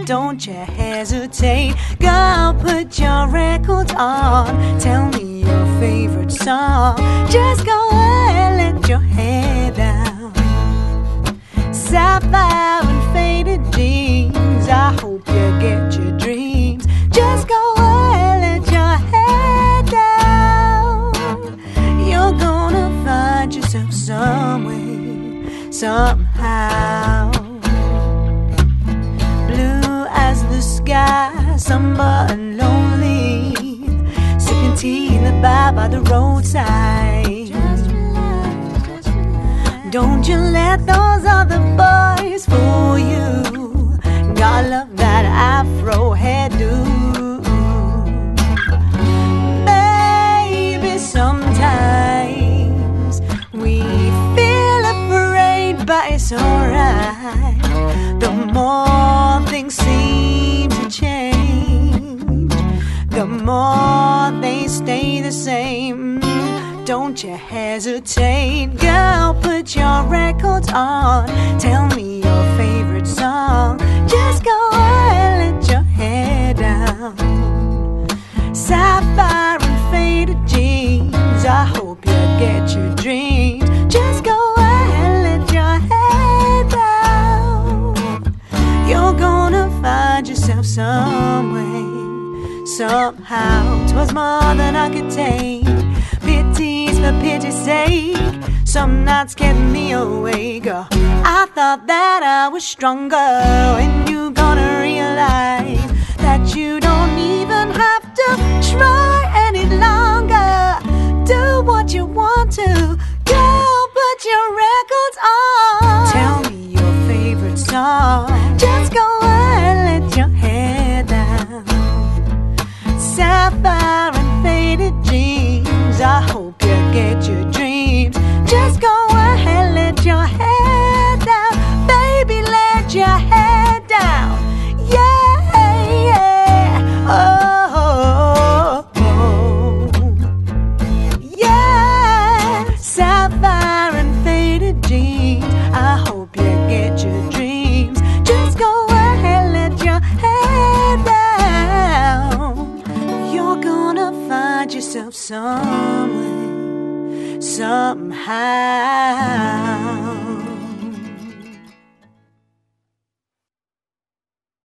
Don't you hesitate, girl, put your records on. Tell me your favorite song. Just go ahead, let your hair down. Sapphire and faded jeans, I hope you get your dreams. Just go ahead, let your hair down. You're gonna find yourself some way, somehow. Blue as the sky, somber and lonely, sipping tea in the bar by the roadside. Don't you let those other boys fool you. God love that afro hairdo. Maybe sometimes we feel afraid, but it's alright. The more things seem to change, the more they stay the same. Don't you hesitate, girl, put your records on. Tell me your favorite song. Just go ahead, let your hair down. Sapphire and faded jeans, I hope you get your dreams. Just go ahead, let your hair down. You're gonna find yourself some way, somehow. 'Twas more than I could take. Pity's for pity's sake. Some nights kept me awake. I thought that I was stronger. When you gonna realize that you don't even have to try any longer. Do what you want to. Girl, put your records on. Tell me your favorite song. Just go ahead, let your hair down. Sapphire and faded jeans, I hope you get your dreams. Just go ahead, let your hair down. Baby, let your hair down. Yeah, yeah. Oh, yeah. Sapphire and faded jeans, I hope you get your dreams. Just go ahead, let your hair down. You're gonna find yourself some way, somehow.